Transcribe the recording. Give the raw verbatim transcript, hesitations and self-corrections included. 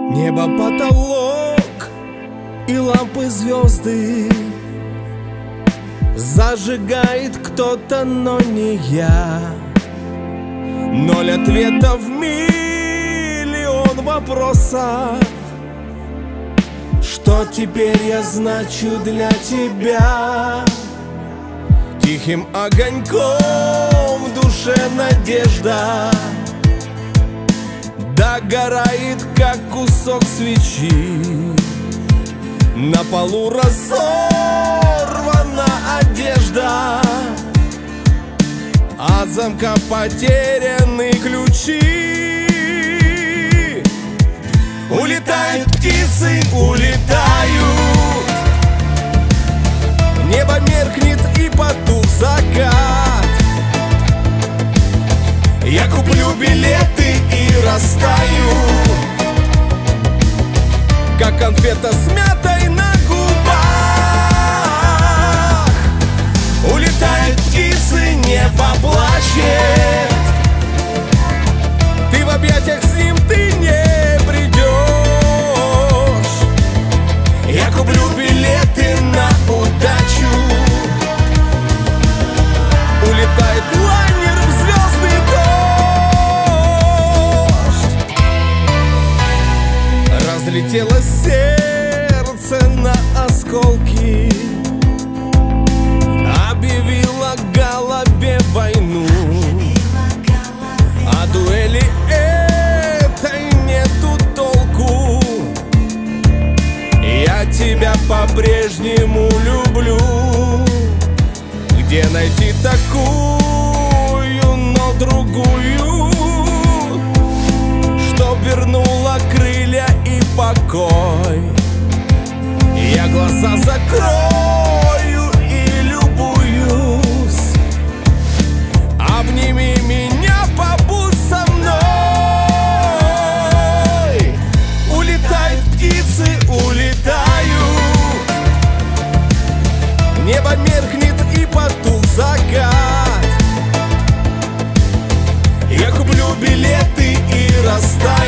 Небо, потолок и лампы звезды зажигает кто-то, но не я. Ноль ответов, миллион вопросов. Что теперь я значу для тебя? Тихим огоньком в душе надежда догорает, как кусок свечи. На полу разорвана одежда, от замка потеряны ключи. Улетают птицы, улетают. Небо меркнет и потух закат. Я куплю билеты и растаю, как конфета с мятой на губах. Улетают птицы, небо плачет. Ты в объятиях с ним, ты не придешь. Я куплю билеты на удачу. Улетает лайнер в звездный дождь. Разлетелось сердце на осколки, объявила голове войну. А дуэли этой нету толку. Я тебя по-прежнему люблю. Где найти такую, но другую, что вернула крылья и покой? Я глаза закрою и любуюсь. Обними меня, побудь со мной. Улетают птицы, улетают. Небо меркнет и потух закат. Я куплю билеты и расстаюсь,